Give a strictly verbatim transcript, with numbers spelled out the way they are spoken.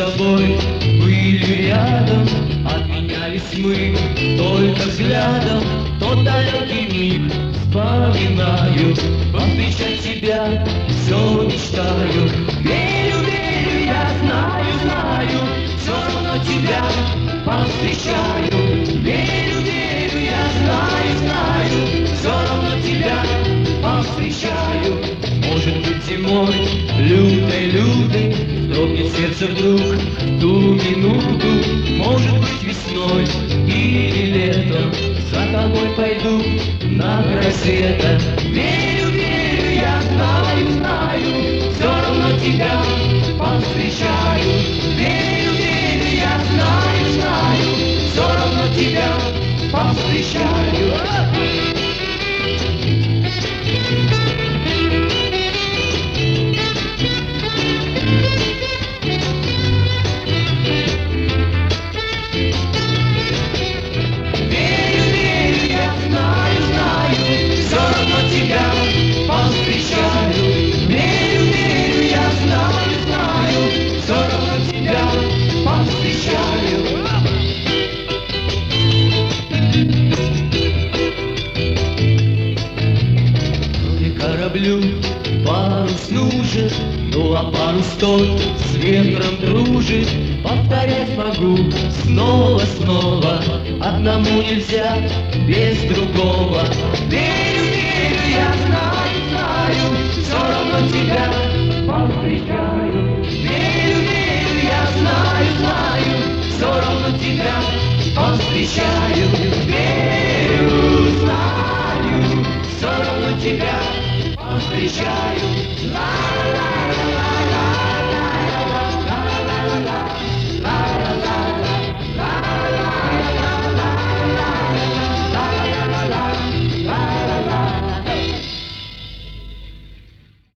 тобой были рядом, обменялись мы только взглядом. Тот далекий миг вспоминаю, повстречать тебя все мечтаю. Верю, верю, я знаю, знаю, все равно тебя повстречаю. Верю, верю, я знаю, знаю, все равно тебя повстречаю. Может быть, зимой лютой, лютой дрогнет сердце вдруг в ту минуту. Может быть, весной или летом за тобой пойду на край света. Верю, верю, я знаю, знаю, все равно тебя повстречаю. Верю, верю, я знаю, знаю, все равно тебя повстречаю. Кораблю парус нужен, ну а парус тот с ветром дружит. Повторять могу снова, снова, одному нельзя без другого. Верю, верю, я знаю, знаю, все равно тебя повстречаю. Верю, верю, я знаю, знаю, все равно тебя повстречаю. Верю, знаю, все равно тебя встречаю. Ла-ла-ла-ла.